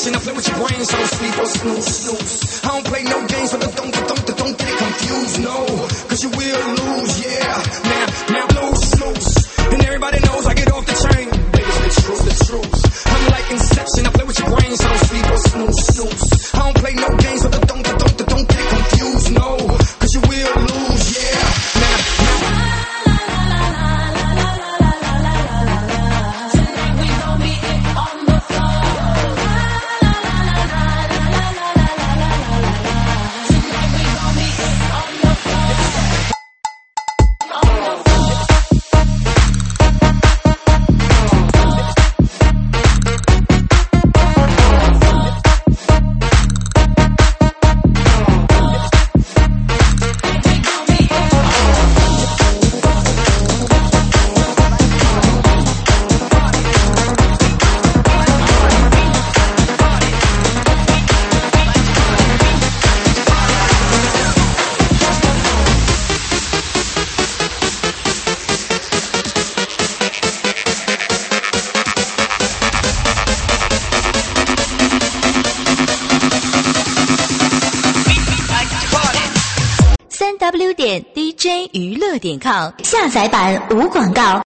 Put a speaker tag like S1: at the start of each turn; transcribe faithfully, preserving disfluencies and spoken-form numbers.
S1: Inception, I play with your brain, so sleep or snooze, snooze. I don't play no games, so don't, don't, don't, don't get it confused, no. Cause you will lose, yeah. Now, now lose, lose. And everybody knows I get off the train. Baby, it's the truth, the truth. I'm like Inception, I play with your brain, so sleep or snooze, snooze. I don't play no games, so don't, don't, don't, don't get it confused, no. Cause you will lose, yeah. Now, now.
S2: 三 w 点 d j 娱乐点 com 下载版无广告。